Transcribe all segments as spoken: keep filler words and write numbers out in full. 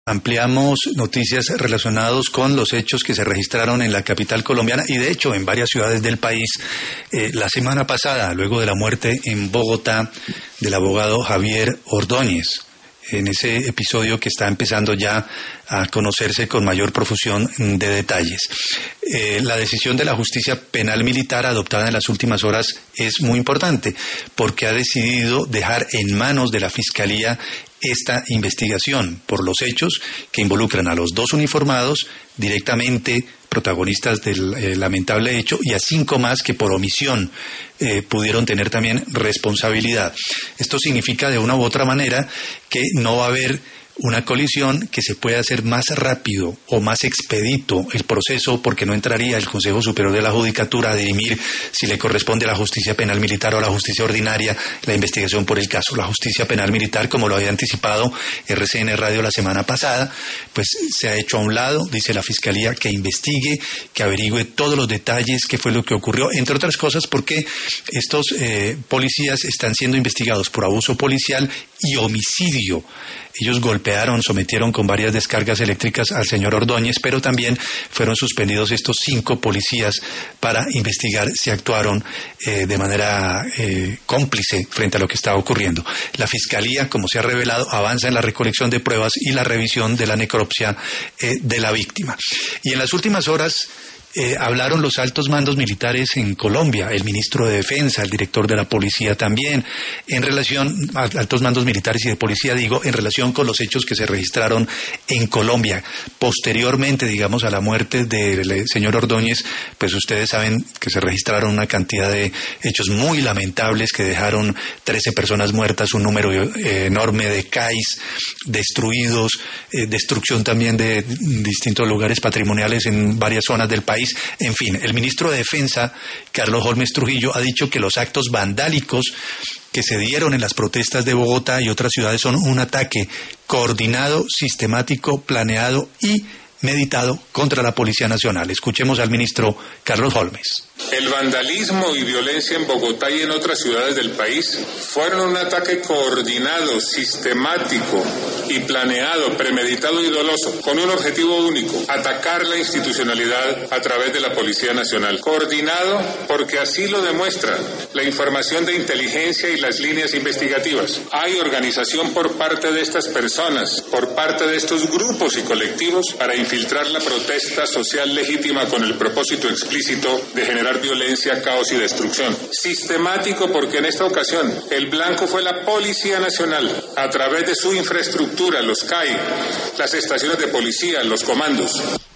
Ampliamos noticias relacionadas con los hechos que se registraron en la capital colombiana y de hecho en varias ciudades del país eh, la semana pasada, luego de la muerte en Bogotá del abogado Javier Ordóñez. En ese episodio que está empezando ya a conocerse con mayor profusión de detalles. Eh, la decisión de la justicia penal militar adoptada en las últimas horas es muy importante porque ha decidido dejar en manos de la Fiscalía esta investigación por los hechos que involucran a los dos uniformados directamente protagonistas del eh, lamentable hecho y a cinco más que por omisión eh, pudieron tener también responsabilidad. Esto significa de una u otra manera que no va a haber una colisión, que se pueda hacer más rápido o más expedito el proceso porque no entraría el Consejo Superior de la Judicatura a dirimir si le corresponde a la justicia penal militar o a la justicia ordinaria la investigación por el caso. La justicia penal militar, como lo había anticipado R C N Radio la semana pasada, pues se ha hecho a un lado, dice la Fiscalía que investigue, que averigüe todos los detalles, qué fue lo que ocurrió, entre otras cosas porque estos eh, policías están siendo investigados por abuso policial y homicidio. Ellos golpearon, sometieron con varias descargas eléctricas al señor Ordóñez, pero también fueron suspendidos estos cinco policías para investigar si actuaron eh, de manera eh, cómplice frente a lo que estaba ocurriendo. La Fiscalía, como se ha revelado, avanza en la recolección de pruebas y la revisión de la necropsia eh, de la víctima. Y en las últimas horas Eh, hablaron los altos mandos militares en Colombia, el ministro de Defensa, el director de la policía también, en relación, altos mandos militares y de policía digo, en relación con los hechos que se registraron en Colombia. Posteriormente, digamos, a la muerte del señor Ordóñez, pues ustedes saben que se registraron una cantidad de hechos muy lamentables que dejaron trece personas muertas, un número eh, enorme de C A Is destruidos, eh, destrucción también de distintos lugares patrimoniales en varias zonas del país. En fin, el ministro de Defensa, Carlos Holmes Trujillo, ha dicho que los actos vandálicos que se dieron en las protestas de Bogotá y otras ciudades son un ataque coordinado, sistemático, planeado y meditado contra la Policía Nacional. Escuchemos al ministro Carlos Holmes. El vandalismo y violencia en Bogotá y en otras ciudades del país fueron un ataque coordinado, sistemático y planeado, premeditado y doloso, con un objetivo único: atacar la institucionalidad a través de la Policía Nacional. Coordinado porque así lo demuestra la información de inteligencia y las líneas investigativas. Hay organización por parte de estas personas, por parte de estos grupos y colectivos para infiltrar la protesta social legítima con el propósito explícito de generar violencia, caos y destrucción. Sistemático porque en esta ocasión el blanco fue la Policía Nacional a través de su infraestructura, los C A I, las estaciones de policía, los comandos.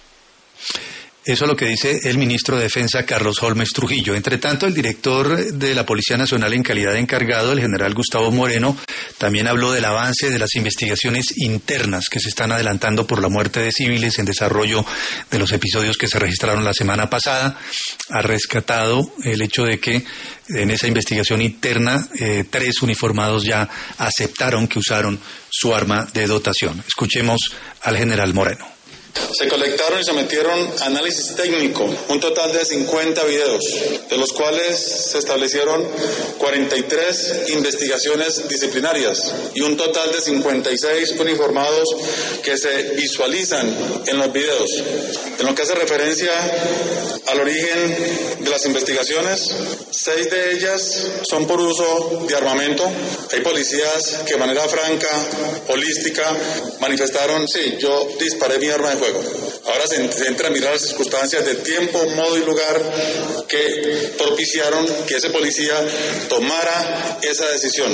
Eso es lo que dice el ministro de Defensa, Carlos Holmes Trujillo. Entre tanto, el director de la Policía Nacional en calidad de encargado, el general Gustavo Moreno, también habló del avance de las investigaciones internas que se están adelantando por la muerte de civiles en desarrollo de los episodios que se registraron la semana pasada. Ha rescatado el hecho de que en esa investigación interna eh, tres uniformados ya aceptaron que usaron su arma de dotación. Escuchemos al general Moreno. Se colectaron y sometieron análisis técnico un total de cincuenta videos, de los cuales se establecieron cuarenta y tres investigaciones disciplinarias y un total de cincuenta y seis uniformados que se visualizan en los videos. En lo que hace referencia al origen de las investigaciones, seis de ellas son por uso de armamento. Hay policías que de manera franca, holística, manifestaron: sí, yo disparé mi arma de fuego. Ahora se, se entra a mirar las circunstancias de tiempo, modo y lugar que propiciaron que ese policía tomara esa decisión.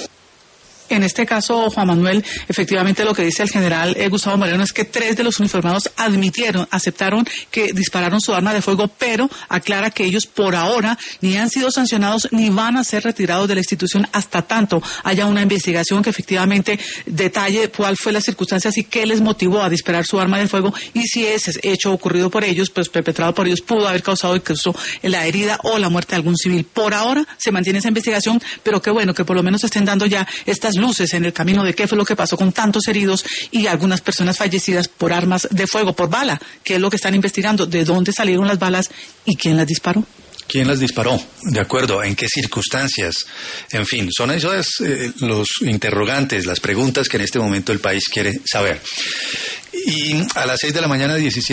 En este caso, Juan Manuel, efectivamente lo que dice el general eh, Gustavo Moreno es que tres de los uniformados admitieron, aceptaron que dispararon su arma de fuego, pero aclara que ellos por ahora ni han sido sancionados ni van a ser retirados de la institución hasta tanto haya una investigación que efectivamente detalle cuál fue las circunstancias y qué les motivó a disparar su arma de fuego y si ese hecho ocurrido por ellos, pues perpetrado por ellos, pudo haber causado incluso la herida o la muerte de algún civil. Por ahora se mantiene esa investigación, pero qué bueno que por lo menos estén dando ya estas luces en el camino de qué fue lo que pasó con tantos heridos y algunas personas fallecidas por armas de fuego, por bala, qué es lo que están investigando, de dónde salieron las balas y quién las disparó. ¿Quién las disparó? ¿De acuerdo? ¿En qué circunstancias? En fin, son esos eh, los interrogantes, las preguntas que en este momento el país quiere saber. Y a las seis de la mañana, diecisiete